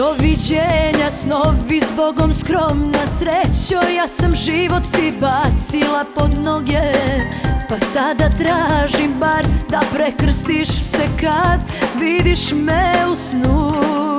Doviđenja snovi, s Bogom skromna srećo. Ja sam život ti bacila pod noge, pa sada tražim bar da prekrstiš se kad vidiš me u snu.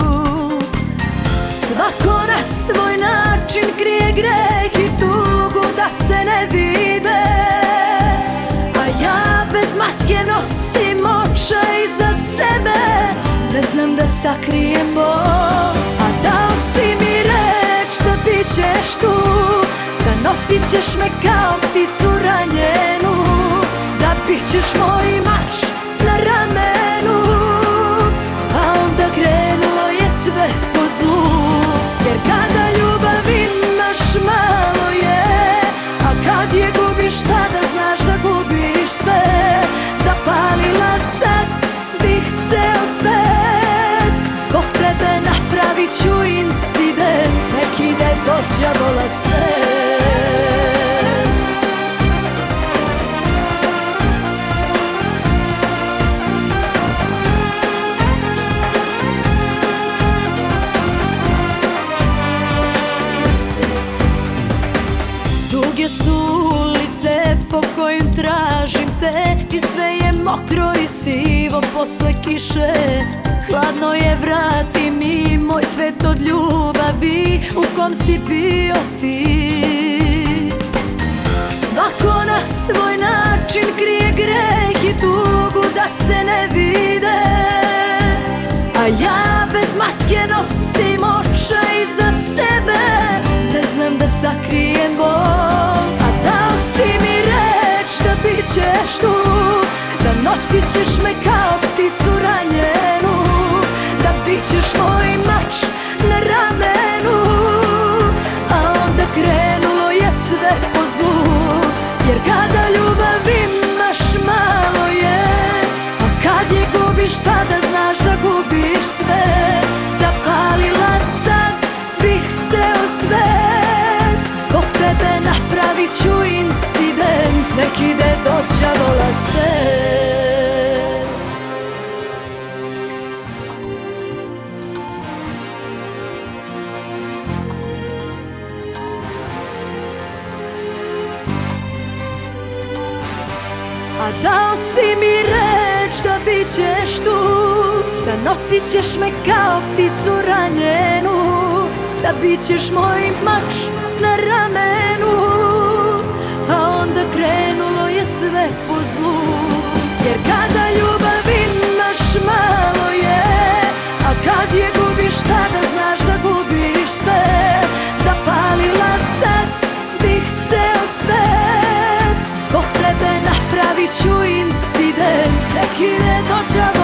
Svako na svoj način krije greh i tugu da se ne vide, a ja bez maske nosim očaj iza sebe. Ne znam da sakrijem bol, a dao si mi reč da bit ćeš tu, da nosit ćeš me kao pticu ranjenu, da bit ćeš moj mač na ramenu. A onda krenulo je sve po zlu, jer kada ljubav imaš malo je, a kad je gubiš tada znaš da gubiš sve. Zapalila sad bih ceo svet, zbog tebe napravit ću incident, nek ide do đavola sve. Duge su ulice po kojim tražim te, i sve je mokro i sivo posle kiše. Hladno je, vrati mi moj svet od ljubavi u kom si bio ti. Svako na svoj način krije greh i tugu da se ne vide, a ja bez maske nosim očaj iza sebe. Ne znam da sakrijem bol, a dao si mi reč da bit ćeš tu, da nosit ćeš me kao pticu ranjenu, da bit ćeš moj mač na ramenu. A onda krenulo je sve po zlu, jer kada ljubav imaš malo je, a kad je gubiš tada znaš da gubiš sve. Zapalila sad bih ceo svet, zbog tebe napravit ću incident, nek ide do đavola sve. A dao si mi reč da bit ćeš tu, da nosit ćeš me kao pticu ranjenu, da bit ćeš moj mač na ramenu. A onda krenulo je sve po zlu, jer kada ljubav imaš malo je, a kad je gubiš tada znaš da gubiš sve. Zapalila sad bih ceo svet, zbog tebe napravit ću incident, nek ide do đavola.